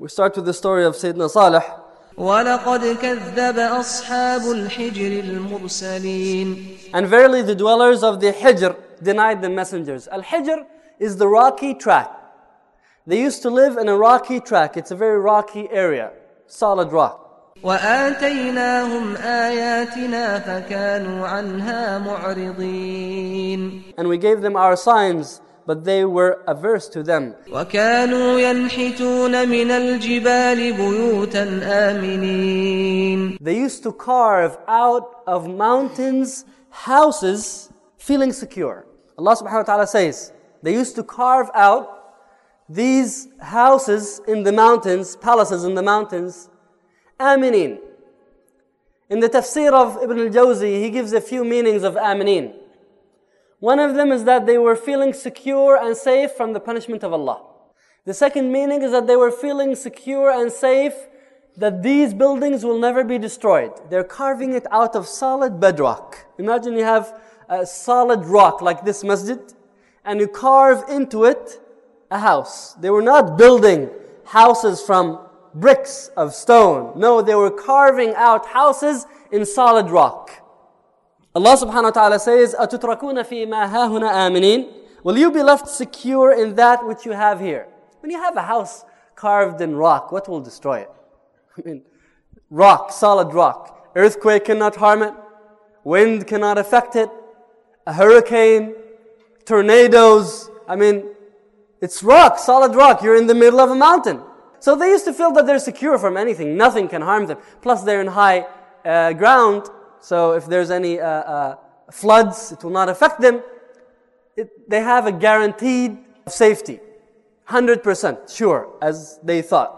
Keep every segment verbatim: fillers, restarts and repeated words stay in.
We start with the story of Sayyidina Salih. وَلَقَدْ كَذَّبَ أَصْحَابُ الْحِجْرِ الْمُرْسَلِينَ. And verily the dwellers of the Hijr denied the messengers. Al-Hijr is the rocky track. They used to live in a rocky track. It's a very rocky area, solid rock. وَآتَيْنَاهُمْ آيَاتِنَا فَكَانُوا عَنْهَا مُعْرِضِينَ. And we gave them our signs, but they were averse to them. وَكَانُوا يَنْحِتُونَ مِنَ الْجِبَالِ بُيُوتًا آمِنِينَ. They used to carve out of mountains houses feeling secure. Allah subhanahu wa ta'ala says, they used to carve out these houses in the mountains, palaces in the mountains, aminin. In the tafsir of Ibn al-Jawzi, he gives a few meanings of aminin. One of them is that they were feeling secure and safe from the punishment of Allah. The second meaning is that they were feeling secure and safe that these buildings will never be destroyed. They're carving it out of solid bedrock. Imagine you have a solid rock like this masjid, and you carve into it a house. They were not building houses from bricks of stone. No, they were carving out houses in solid rock. Allah subhanahu wa ta'ala says, أَتُتْرَكُونَ فِي مَا هَاهُنَا آمِنِينَ. Will you be left secure in that which you have here? When you have a house carved in rock, what will destroy it? I mean, rock, solid rock. Earthquake cannot harm it. Wind cannot affect it. A hurricane, tornadoes. I mean, it's rock, solid rock. You're in the middle of a mountain. So they used to feel that they're secure from anything. Nothing can harm them. Plus they're in high uh, ground. So if there's any uh, uh, floods, it will not affect them. It, they have a guaranteed safety. one hundred percent sure, as they thought.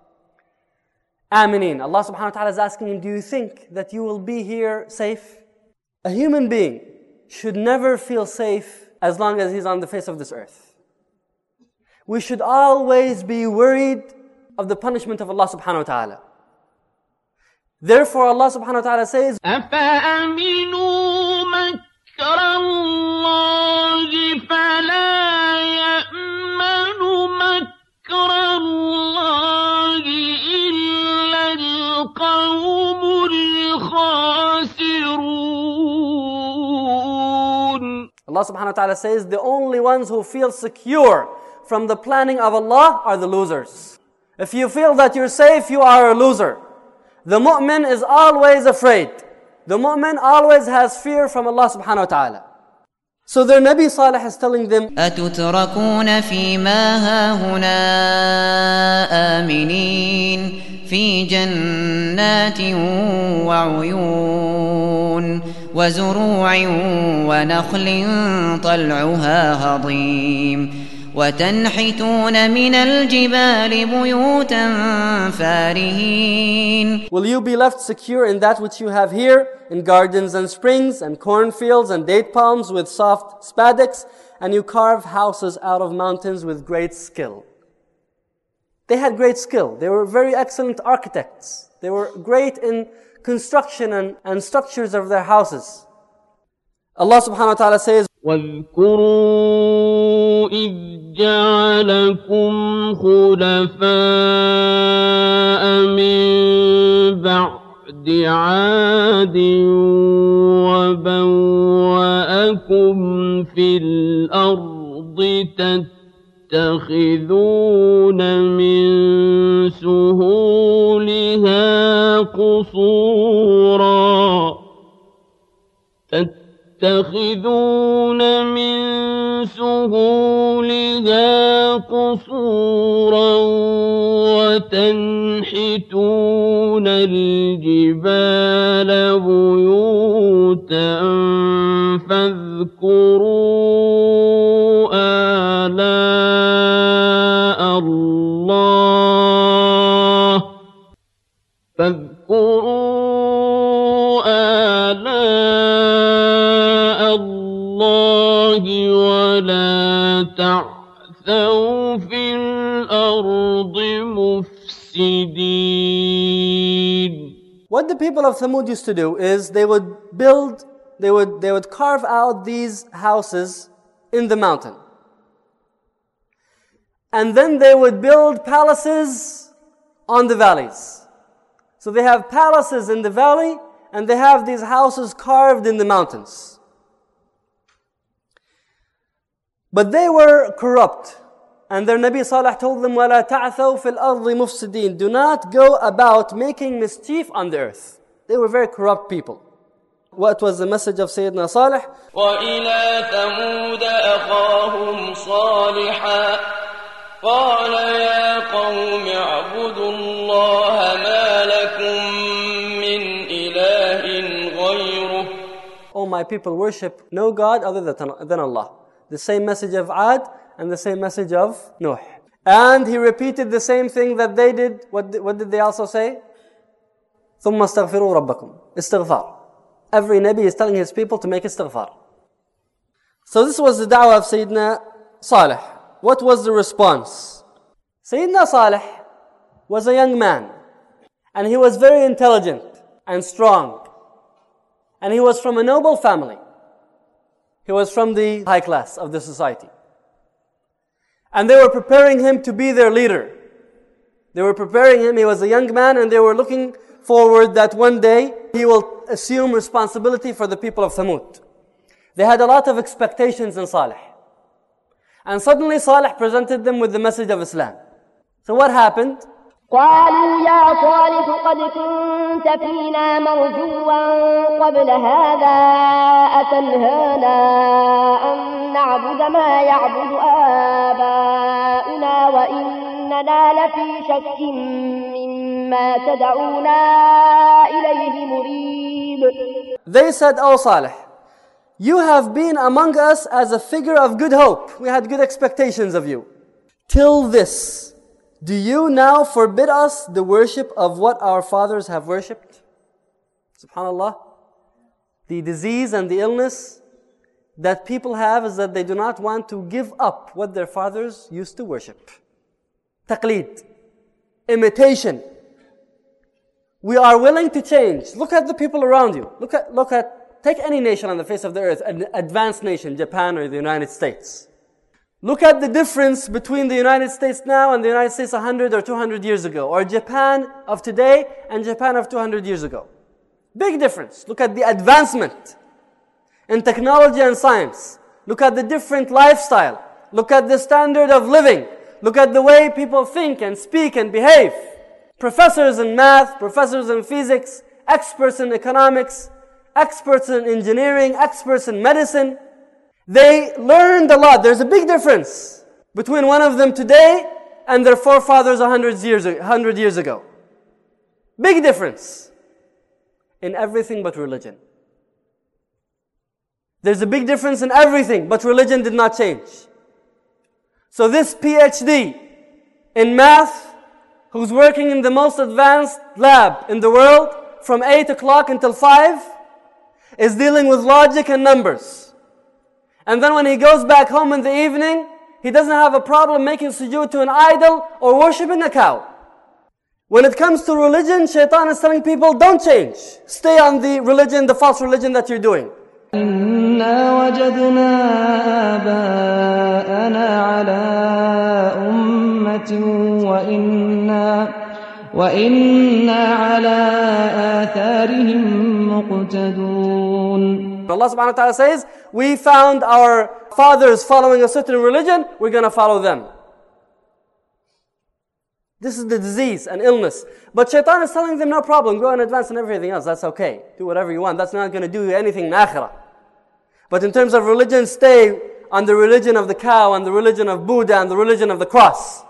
Aminin. Allah subhanahu wa ta'ala is asking him, do you think that you will be here safe? A human being should never feel safe as long as he's on the face of this earth. We should always be worried of the punishment of Allah subhanahu wa ta'ala. Therefore Allah subhanahu wa ta'ala says, أَفَأَمِنُوا مَكْرَ اللَّهِ فَلَا يَأْمَنُ مَكْرَ اللَّهِ إِلَّا الْقَوْمُ الْخَاسِرُونَ. Allah subhanahu wa ta'ala says, the only ones who feel secure from the planning of Allah are the losers. If you feel that you're safe, you are a loser. The mu'min is always afraid. The mu'min always has fear from Allah subhanahu wa ta'ala. So their Nabi Salih is telling them, أَتُتْرَكُونَ فِي مَا هَاهُنَا آمِنِينَ فِي جَنَّاتٍ وَعُيُونٍ وَزُرُوعٍ وَنَخْلٍ طَلْعُهَا هَضِيمٌ وَتَنْحِتُونَ مِنَ الْجِبَالِ بُيُوتًا فَارِهِينَ. will you be left secure in that which you have here, in gardens and springs and cornfields and date palms with soft spadix, and you carve houses out of mountains with great skill? They had great skill. They were very excellent architects. They were great in construction and, and structures of their houses. Allah subhanahu wa ta'ala says, وَاذْكُرُوا إِذْ جَعَلَكُمْ خُلَفَاءَ مِنْ بَعْدِ عَادٍ وَبَوَّأَكُمْ فِي الْأَرْضِ تَتَّخِذُونَ مِنْ سُهُولِهَا قُصُورًا تَتَّخِذُونَ مِنْ سُهُولِهَا قُصُورًا وَتَنْحِتُونَ الْجِبَالَ بُيُوتًا فَاذْكُرُوا آلَاءَ اللَّهِ فَاذْكُرُوا آلَاءَ اللَّهِ وَلَا تَعْثَوْا فِي الْأَرْضِ مُفْسِدِينَ. what the people of Thamud used to do is they would build, they would, they would carve out these houses in the mountain. And then they would build palaces on the valleys. So they have palaces in the valley, and they have these houses carved in the mountains. But they were corrupt. And their Nabi Salih told them, وَلَا تَعْثَوْا فِي الْأَرْضِ مُفْسِدِينَ. Do not go about making mischief on the earth. They were very corrupt people. What was the message of Sayyidina Salih? وَإِلَى ثَمُودَ أَخَاهُمْ صَالِحًا قَالَ يَا قَوْمِ اعْبُدُوا اللَّهَ مَا لَكُمْ مِنْ إِلَهٍ غَيْرُهُ. Oh, my people, worship no God other than Allah. The same message of Ad and the same message of Nuh. And he repeated the same thing that they did. What, what did they also say? ثُمَّ اسْتَغْفِرُوا رَبَّكُمْ. Istighfar. Every Nabi is telling his people to make istighfar. So this was the da'wah of Sayyidina Salih. What was the response? Sayyidina Salih was a young man. And he was very intelligent and strong. And he was from a noble family. He was from the high class of the society. And they were preparing him to be their leader. They were preparing him. He was a young man, and they were looking forward that one day he will assume responsibility for the people of Thamud. They had a lot of expectations in Salih. And suddenly Salih presented them with the message of Islam. So what happened? قالوا يا صالح قد كنت فينا مرجوا قبل هذا أتنهانا أن نعبد ما يعبد آباؤنا وإننا لفي شك مما تدعونا إليه مريب. They said, "Oh Salih, you have been among us as a figure of good hope. We had good expectations of you. Till this, do you now forbid us the worship of what our fathers have worshipped?" SubhanAllah. The disease and the illness that people have is that they do not want to give up what their fathers used to worship. Taqleed. Imitation. We are willing to change. Look at the people around you. Look at, look at, take any nation on the face of the earth, an advanced nation, Japan or the United States. Look at the difference between the United States now and the United States one hundred or two hundred years ago, or Japan of today and Japan of two hundred years ago. Big difference. Look at the advancement in technology and science. Look at the different lifestyle. Look at the standard of living. Look at the way people think and speak and behave. Professors in math, professors in physics, experts in economics, experts in engineering, experts in medicine. They learned a lot. There's a big difference between one of them today and their forefathers one hundred years, one hundred years ago. Big difference in everything but religion. There's a big difference in everything, but religion did not change. So this PhD in math, who's working in the most advanced lab in the world from eight o'clock until five, is dealing with logic and numbers. And then when he goes back home in the evening, he doesn't have a problem making sujood to an idol or worshipping a cow. When it comes to religion, shaitan is telling people, don't change. Stay on the religion, the false religion that you're doing. إِنَّا وَجَدْنَا آبَاءَنَا عَلَىٰ أُمَّةٍ وَإِنَّا وَإِنَّا عَلَىٰ آثَارِهِمْ مُقْتَدُونَ. Allah subhanahu wa ta'ala says, we found our fathers following a certain religion, we're going to follow them. This is the disease and illness. But shaitan is telling them, no problem, go and advance in everything else, that's okay. Do whatever you want, that's not going to do you anything in akhirah. But in terms of religion, stay on the religion of the cow and the religion of Buddha and the religion of the cross.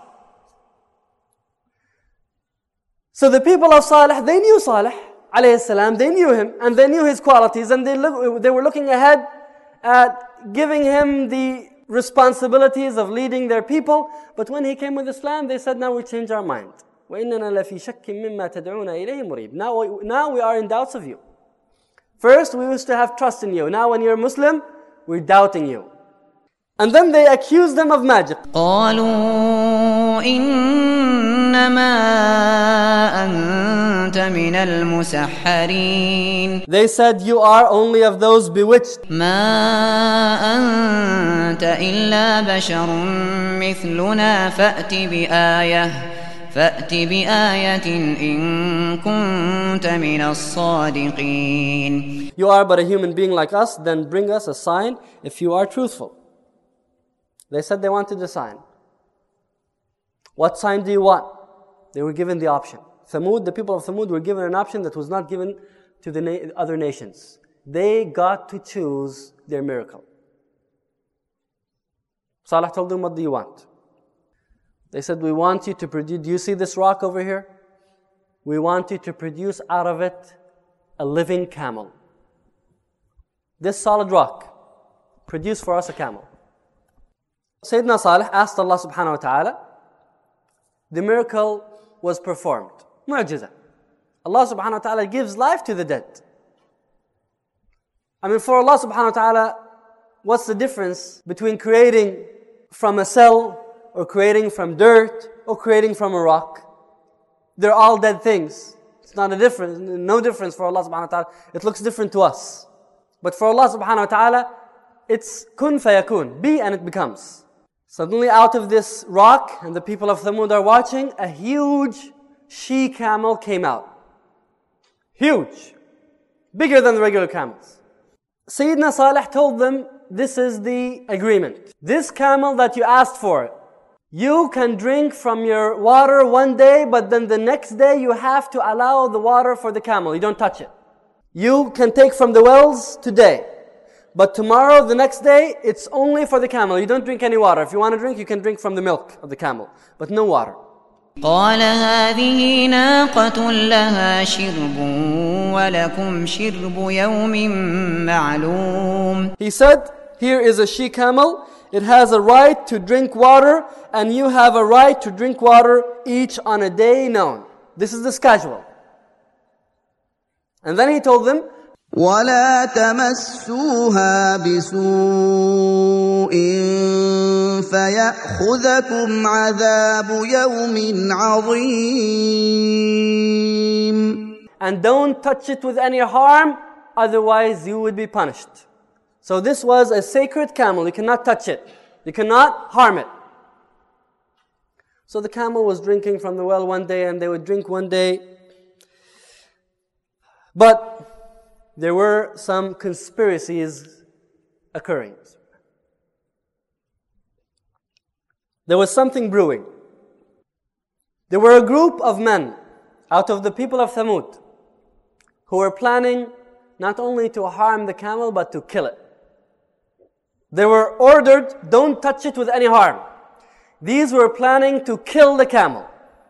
So the people of Salih, they knew Salih alayhi salam, they knew him and they knew his qualities, and they, look, they were looking ahead at giving him the responsibilities of leading their people. But when he came with Islam, they said, now we change our mind. وَإِنَّنَا لَفِي شَكٍّ مِّمَّا تَدْعُونَ إِلَيْهِ مُرِيبٍ. Now, now we are in doubts of you. First, we used to have trust in you. Now when you're Muslim, we're doubting you. And then they accused them of magic. قالوا إنما أنت من المسحرين. They said, you are only of those bewitched. ما أنت إلا بشر مثلنا فأت بآية فأت بآية إن كنت من الصادقين. You are but a human being like us, then bring us a sign if you are truthful. They said they wanted a sign. What sign do you want? They were given the option. Thamud, the people of Thamud were given an option that was not given to the na- other nations. They got to choose their miracle. Salih told them, what do you want? They said, we want you to produce, do you see this rock over here? We want you to produce out of it a living camel. This solid rock, produce for us a camel. Sayyidina Salih asked Allah subhanahu wa ta'ala. The miracle was performed. Mu'jiza. Allah subhanahu wa ta'ala gives life to the dead. I mean, for Allah subhanahu wa ta'ala, what's the difference between creating from a cell, or creating from dirt, or creating from a rock? They're all dead things. It's not a difference, no difference for Allah subhanahu wa ta'ala. It looks different to us. But for Allah subhanahu wa ta'ala, it's kun fayakun, be and it becomes. Suddenly out of this rock, and the people of Thamud are watching, a huge she-camel came out. Huge. Bigger than the regular camels. Sayyidina Salih told them, this is the agreement. This camel that you asked for, you can drink from your water one day, but then the next day you have to allow the water for the camel. You don't touch it. You can take from the wells today. But tomorrow, the next day, it's only for the camel. You don't drink any water. If you want to drink, you can drink from the milk of the camel. But no water. قال هذه ناقة لها شرب ولكم شرب يوم معلوم. He said, here is a she-camel. It has a right to drink water, and you have a right to drink water each on a day known. This is the schedule. And then he told them, ولا تمسوها بسوء فيأخذكم عذاب يوم عظيم. And don't touch it with any harm, otherwise you would be punished. So this was a sacred camel. You cannot touch it. You cannot harm it. So the camel was drinking from the well one day, and they would drink one day. But there were some conspiracies occurring. There was something brewing. There were a group of men out of the people of Thamud who were planning not only to harm the camel, but to kill it. They were ordered, don't touch it with any harm. These were planning to kill the camel.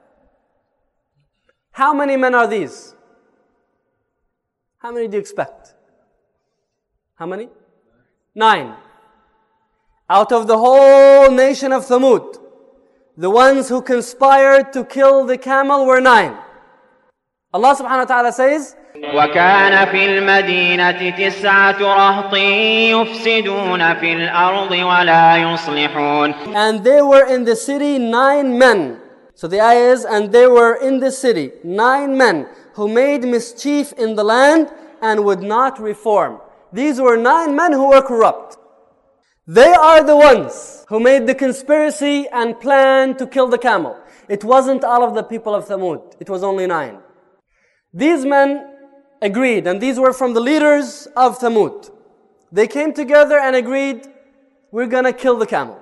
How many men are these? How many do you expect? How many? Nine. Out of the whole nation of Thamud, the ones who conspired to kill the camel were nine. Allah subhanahu wa ta'ala says, وَكَانَ فِي الْمَدِينَةِ تِسْعَةُ رَهْطٍ يُفْسِدُونَ فِي الْأَرْضِ وَلَا يُصْلِحُونَ. And there were in the city nine men. So the ayah is, and there were in the city nine men who made mischief in the land and would not reform. These were nine men who were corrupt. They are the ones who made the conspiracy and planned to kill the camel. It wasn't all of the people of Thamud. It was only nine. These men agreed, and these were from the leaders of Thamud. They came together and agreed, we're going to kill the camel.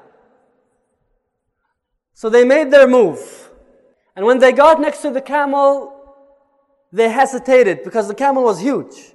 So they made their move. And when they got next to the camel, they hesitated because the camel was huge.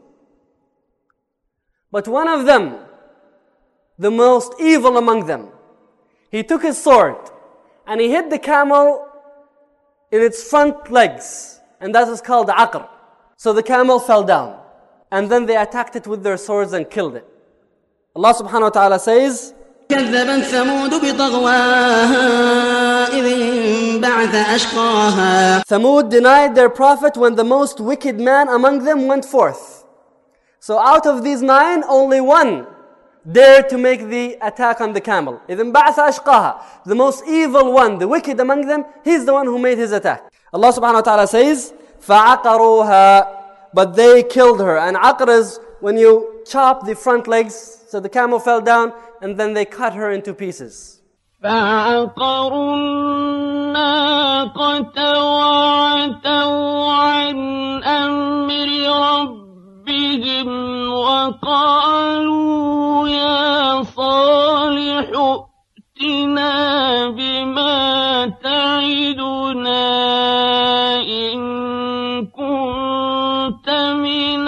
But one of them, the most evil among them, he took his sword and he hit the camel in its front legs. And that is called aqr. So the camel fell down. And then they attacked it with their swords and killed it. Allah subhanahu wa ta'ala says, كذبت ثمود بطغواها إذ انبعث أشقاها. Thamud denied their prophet when the most wicked man among them went forth. So out of these nine, only one dared to make the attack on the camel. إذ انبعث أشقاها. The most evil one, the wicked among them, he's the one who made his attack. Allah subhanahu wa ta'ala says, فَعَقَرُوهَا. But they killed her. And aqr is when you chop the front legs, so the camel fell down, and then they cut her into pieces. فعقروا الناقة وعتوا عن أمر ربهم وقالوا يا صالح ائتنا بما تعدنا إن كنت من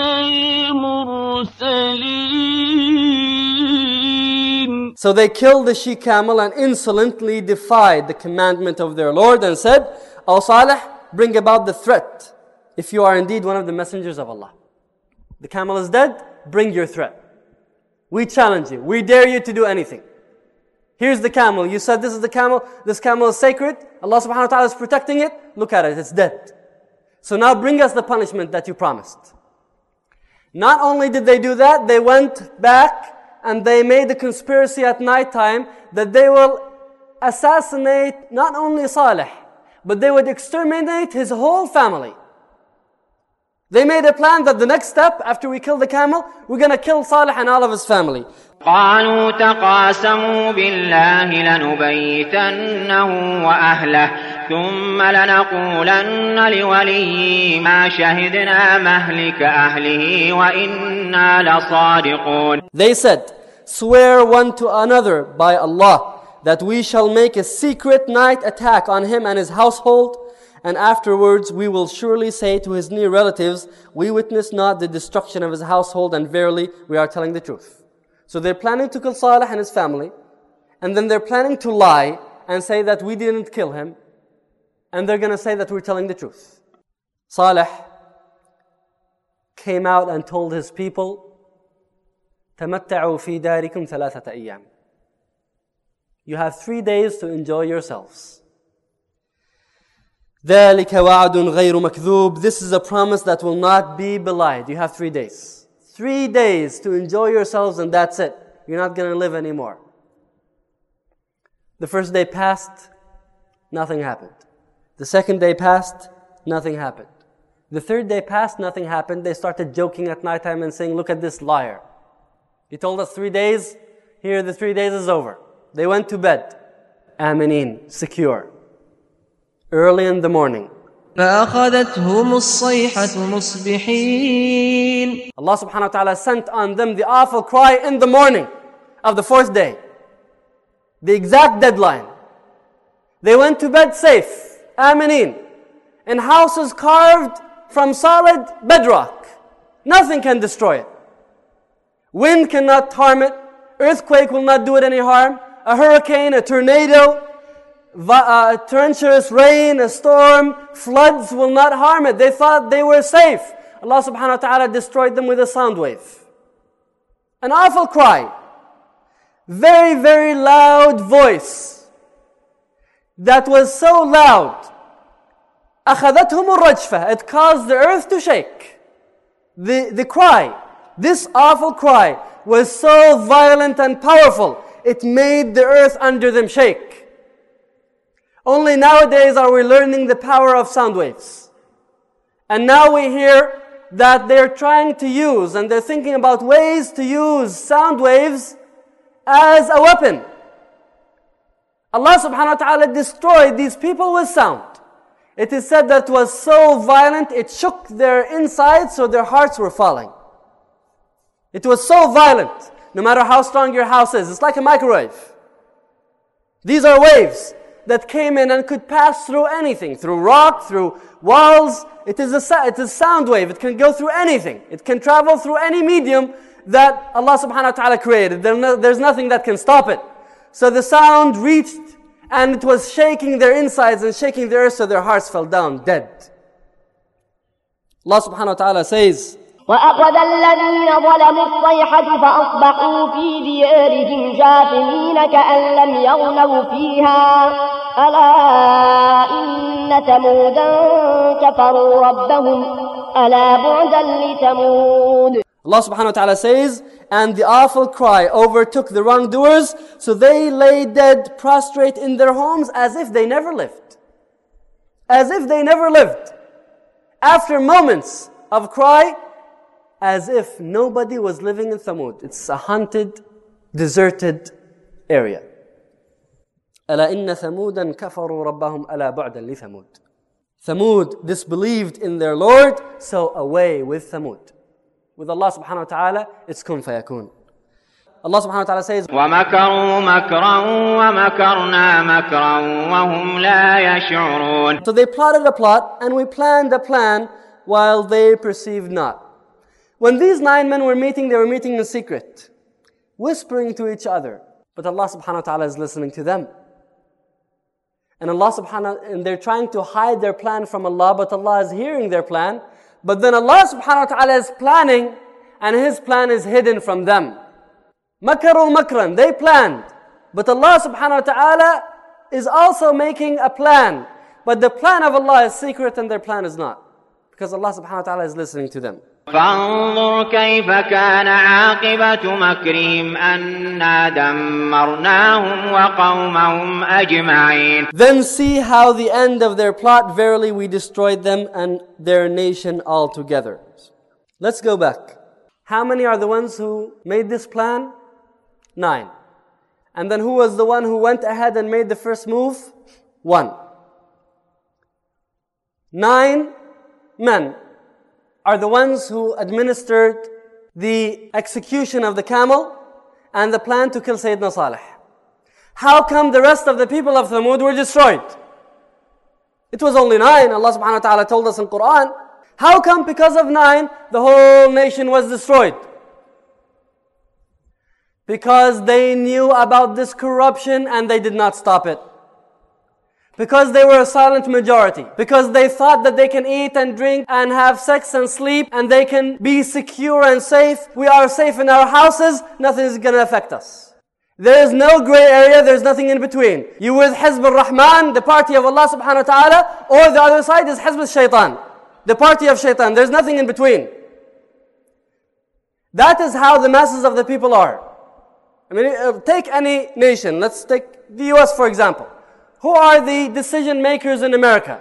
المرسلين. So they killed the she-camel and insolently defied the commandment of their Lord and said, O Salih, bring about the threat if you are indeed one of the messengers of Allah. The camel is dead, bring your threat. We challenge you. We dare you to do anything. Here's the camel. You said this is the camel. This camel is sacred. Allah subhanahu wa ta'ala is protecting it. Look at it. It's dead. So now bring us the punishment that you promised. Not only did they do that, they went back and they made a conspiracy at night time that they will assassinate not only Salih, but they would exterminate his whole family. They made a plan that the next step, after we kill the camel, we're going to kill Salih and all of his family. قالوا تقاسموا بالله لنبيتنه وأهله ثم لنقولن لوليه ما شهدنا مهلك أهله وإنا لصادقون. They said, swear one to another by Allah that we shall make a secret night attack on him and his household, and afterwards we will surely say to his near relatives, we witness not the destruction of his household, and verily we are telling the truth. So they're planning to kill Salih and his family, and then they're planning to lie and say that we didn't kill him, and they're going to say that we're telling the truth. Salih came out and told his people, تَمَتَّعُوا فِي دَارِكُمْ ثَلَاثَةَ أَيَّامٍ. You have three days to enjoy yourselves. ذَلِكَ وَعْدٌ غَيْرُ مَكْذُوبٍ. This is a promise that will not be belied. You have three days. Three days to enjoy yourselves, and that's it. You're not going to live anymore. The first day passed, nothing happened. The second day passed, nothing happened. The third day passed, nothing happened. They started joking at nighttime and saying, look at this liar. He told us three days, here the three days is over. They went to bed, aminin, secure. Early in the morning, فأخذتهم الصيحة مصبحين. Allah subhanahu wa ta'ala sent on them the awful cry in the morning of the fourth day. The exact deadline. They went to bed safe, aminin, in houses carved from solid bedrock. Nothing can destroy it. Wind cannot harm it. Earthquake will not do it any harm. A hurricane, a tornado, Uh, a torrentious rain, a storm, floods will not harm it. They thought they were safe. Allah subhanahu wa ta'ala destroyed them with a sound wave. An awful cry. Very, very loud voice. That was so loud. أخذتهم الرجفة. It caused the earth to shake. The, the cry, this awful cry was so violent and powerful, it made the earth under them shake. Only nowadays are we learning the power of sound waves. And now we hear that they're trying to use, and they're thinking about ways to use sound waves as a weapon. Allah subhanahu wa ta'ala destroyed these people with sound. It is said that it was so violent, it shook their insides so their hearts were falling. It was so violent, no matter how strong your house is. It's like a microwave. These are waves that came in and could pass through anything, through rock, through walls. It is a, it is a sound wave. It can go through anything. It can travel through any medium that Allah subhanahu wa ta'ala created. There no, there's nothing that can stop it. So the sound reached, and it was shaking their insides and shaking the earth, so their hearts fell down dead. Allah subhanahu wa ta'ala says, وأخذ الذين ظلموا الصيحة فأصبحوا في ديارهم جاثمين كأن لم يغنوا فيها ألا إن ثمودا كفروا ربهم ألا بعدا لثمود. Allah subhanahu wa ta'ala says, and the awful cry overtook the wrongdoers, so they lay dead, prostrate in their homes as if they never lived. As if they never lived. After moments of cry, as if nobody was living in Thamud. It's a haunted, deserted area. ألا إن ثمودا كفروا ربهم ألا بعدا لثمود. Thamud disbelieved in their Lord, so away with Thamud. With Allah subhanahu wa ta'ala, it's kun fayakun. Allah subhanahu wa ta'ala says, وَمَكَرُوا مَكْرًا وَمَكَرْنَا مَكْرًا وَهُمْ لَا يَشْعُرُونَ. So they plotted a plot, and we planned a plan while they perceived not. When these nine men were meeting, they were meeting in secret, whispering to each other. But Allah subhanahu wa ta'ala is listening to them. And Allah subhanahu, and they're trying to hide their plan from Allah, but Allah is hearing their plan. But then Allah subhanahu wa ta'ala is planning, and His plan is hidden from them. Makaru makran, they planned. But Allah subhanahu wa ta'ala is also making a plan. But the plan of Allah is secret and their plan is not. Because Allah subhanahu wa ta'ala is listening to them. فانظر كيف كان عاقبة مكرهم أنا دمرناهم وقومهم أجمعين. Then see how the end of their plot, verily we destroyed them and their nation altogether. Let's go back. How many are the ones who made this plan? Nine. And then who was the one who went ahead and made the first move? One. Nine men are the ones who administered the execution of the camel and the plan to kill Sayyidina Salih. How come the rest of the people of Thamud were destroyed? It was only nine. Allah subhanahu wa ta'ala told us in Quran. How come because of nine, the whole nation was destroyed? Because they knew about this corruption and they did not stop it. Because they were a silent majority. Because they thought that they can eat and drink and have sex and sleep and they can be secure and safe. We are safe in our houses. Nothing is going to affect us. There is no gray area. There is nothing in between. You with Hizb al-Rahman, the party of Allah subhanahu wa ta'ala, or the other side is Hizb al-Shaytan, the party of Shaitan. There's nothing in between. That is how the masses of the people are. I mean, take any nation. Let's take the U S for example. Who are the decision makers in America?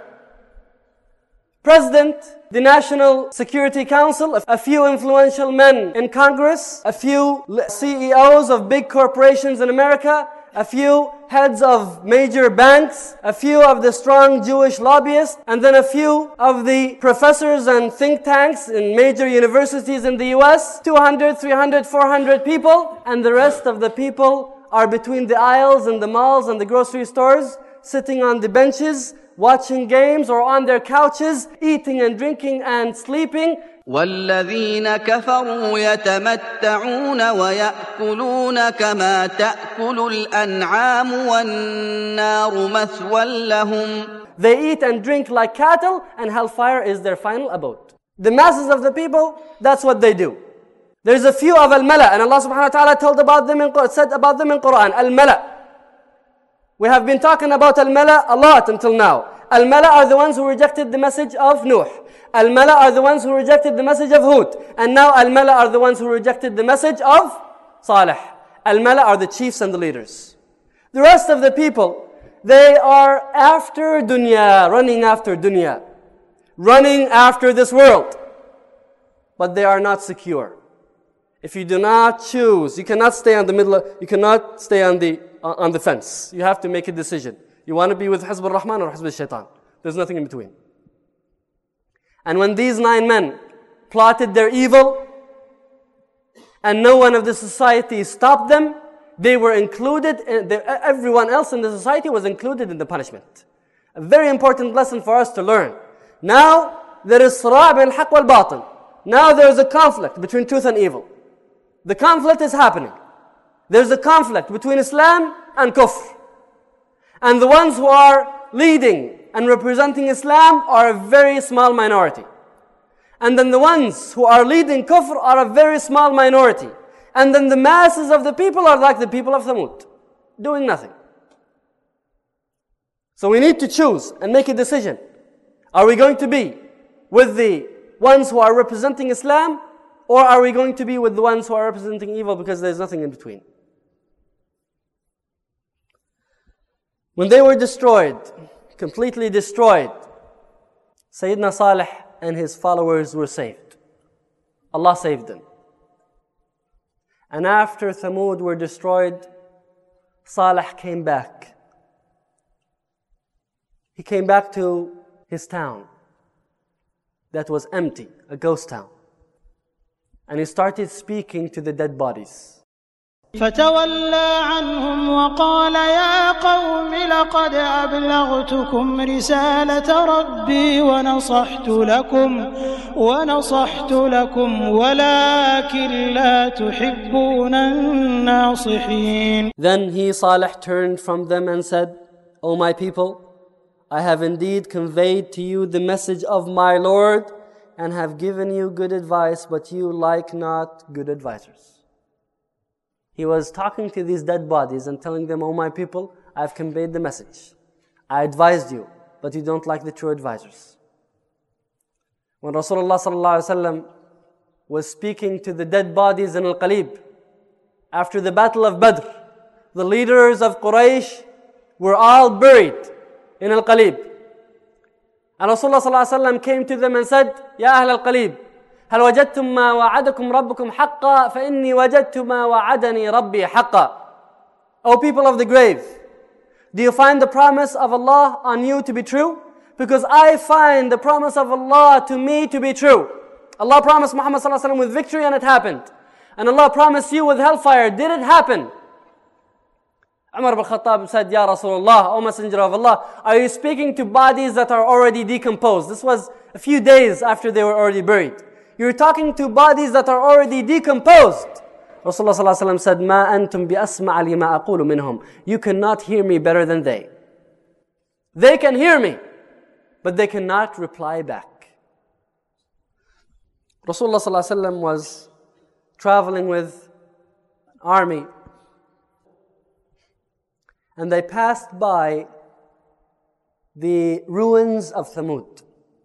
President, the National Security Council, a few influential men in Congress, a few C E Os of big corporations in America, a few heads of major banks, a few of the strong Jewish lobbyists, and then a few of the professors and think tanks in major universities in the U S, two hundred, three hundred, four hundred people, and the rest of the people are between the aisles and the malls and the grocery stores, sitting on the benches, watching games, or on their couches, eating and drinking and sleeping. والذين كفروا يتمتعون ويأكلون كما تأكل الأنعام والنار مثوى لهم. They eat and drink like cattle, and hellfire is their final abode. The masses of the people, that's what they do. There's a few of al-mala, and Allah subhanahu wa ta'ala told about them in, said about them in Quran, al-mala. We have been talking about al-mala a lot until now. Al-mala are the ones who rejected the message of Nuh. Al-mala are the ones who rejected the message of Hud. And now al-mala are the ones who rejected the message of Salih. Al-mala are the chiefs and the leaders. The rest of the people, they are after dunya, running after dunya, running after this world. But they are not secure. If you do not choose, you cannot stay on the middle, of, you cannot stay on the uh, on the fence. You have to make a decision. You want to be with Hizb al-Rahman or Hizb al-Shaytan. There's nothing in between. And when these nine men plotted their evil, and no one of the society stopped them, they were included, in the, everyone else in the society was included in the punishment. A very important lesson for us to learn. Now, there is صراع بين الحق والباطل. Now there is a conflict between truth and evil. The conflict is happening. There's a conflict between Islam and Kufr. And the ones who are leading and representing Islam are a very small minority. And then the ones who are leading Kufr are a very small minority. And then the masses of the people are like the people of Thamud, doing nothing. So we need to choose and make a decision. Are we going to be with the ones who are representing Islam, or are we going to be with the ones who are representing evil, because there's nothing in between? When they were destroyed, completely destroyed, Sayyidina Salih and his followers were saved. Allah saved them. And after Thamud were destroyed, Salih came back he came back to his town that was empty, a ghost town. And he started speaking to the dead bodies. فتولى عنهم وقال يا قوم لقد أبلغتكم رسالة ربي ونصحت لكم ونصحت لكم ولكن لا تحبون الناصحين. Then he, Salih, turned from them and said, O my people, I have indeed conveyed to you the message of my Lord and have given you good advice, but you like not good advisors. He was talking to these dead bodies and telling them, O my people, I have conveyed the message. I advised you, but you don't like the true advisors. When Rasulullah sallallahu alaihi wasallam was speaking to the dead bodies in Al-Qalib, after the battle of Badr, the leaders of Quraysh were all buried in Al-Qalib. And Rasulullah sallallahu alaihi wasallam came to them and said, Ya Ahl Al-Qalib, هل وجدتم ما وعدكم ربكم حقا فإني وجدت ما وعدني ربي حقا. O people of the grave, do you find the promise of Allah on you to be true? Because I find the promise of Allah to me to be true. Allah promised Muhammad sallallahu alaihi wasallam with victory and it happened. And Allah promised you with hellfire. Did it happen? Umar ibn Khattab said, Ya Rasulullah, O Messenger of Allah, are you speaking to bodies that are already decomposed? This was a few days after they were already buried. You're talking to bodies that are already decomposed. Rasulullah sallallahu alaihi wasallam said, "Ma antum bi asma' lima aqulu minhum." You cannot hear me better than they. They can hear me, but they cannot reply back. Rasulullah sallallahu alaihi wasallam was traveling with an army, and they passed by the ruins of Thamud.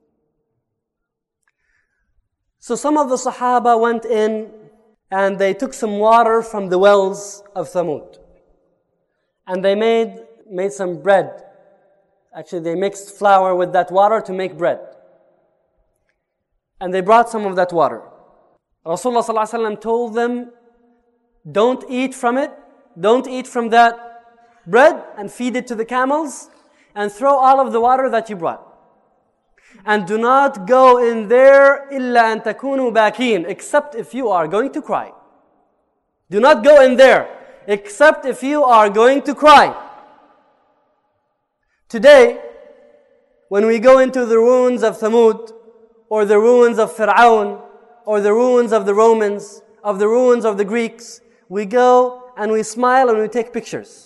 So some of the Sahaba went in and they took some water from the wells of Thamud. And they made, made some bread. Actually, they mixed flour with that water to make bread. And they brought some of that water. Rasulullah sallallahu alaihi wasallam told them, don't eat from it, don't eat from that bread and feed it to the camels and throw all of the water that you brought. And do not go in there إِلَّا أَن تَكُونُوا بَاكِينَ, except if you are going to cry. Do not go in there except if you are going to cry. Today, when we go into the ruins of Thamud, or the ruins of Fir'aun, or the ruins of the Romans, of the ruins of the Greeks, we go and we smile and we take pictures.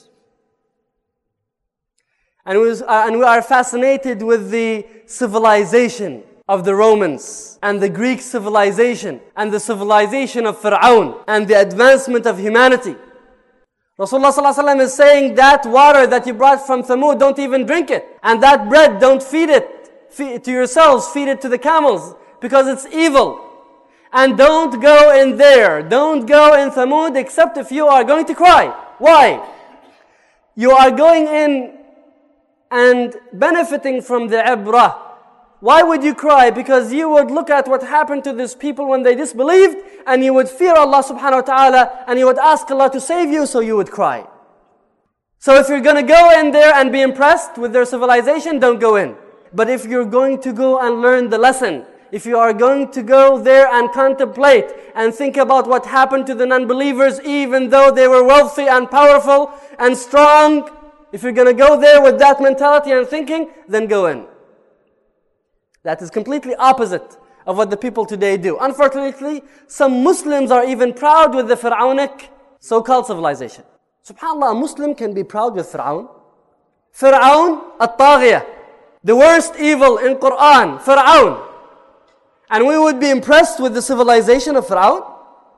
And we, uh, and we are fascinated with the civilization of the Romans and the Greek civilization and the civilization of Fir'aun and the advancement of humanity. Rasulullah sallallahu alaihi wasallam is saying that water that you brought from Thamud, don't even drink it. And that bread, don't feed it feed to yourselves, feed it to the camels because it's evil. And don't go in there, don't go in Thamud except if you are going to cry. Why? You are going in and benefiting from the ibrah. Why would you cry? Because you would look at what happened to these people when they disbelieved, and you would fear Allah subhanahu wa ta'ala, and you would ask Allah to save you, so you would cry. So if you're going to go in there and be impressed with their civilization, don't go in. But if you're going to go and learn the lesson, if you are going to go there and contemplate and think about what happened to the non-believers, even though they were wealthy and powerful and strong, if you're going to go there with that mentality and thinking, then go in. That is completely opposite of what the people today do. Unfortunately, some Muslims are even proud with the Fir'aunic so-called civilization. SubhanAllah, a Muslim can be proud with Fir'aun. Fir'aun at-Taghiyah, the worst evil in Quran, Fir'aun. And we would be impressed with the civilization of Fir'aun.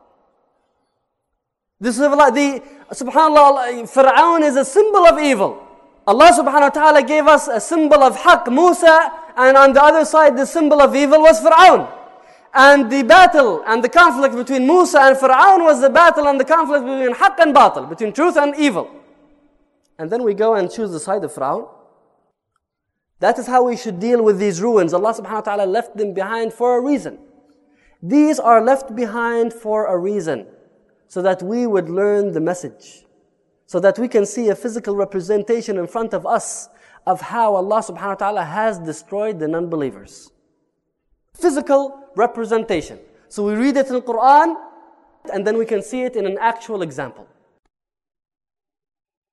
The, civili- the SubhanAllah, Fir'aun is a symbol of evil. Allah subhanahu wa ta'ala gave us a symbol of haqq, Musa, and on the other side the symbol of evil was Fir'aun. And the battle and the conflict between Musa and Fir'aun was the battle and the conflict between haqq and batil, between truth and evil. And then we go and choose the side of Fir'aun. That is how we should deal with these ruins. Allah subhanahu wa ta'ala left them behind for a reason. These are left behind for a reason, so that we would learn the message, so that we can see a physical representation in front of us of how Allah subhanahu wa ta'ala has destroyed the non-believers. Physical representation. So we read it in the Quran, and then we can see it in an actual example.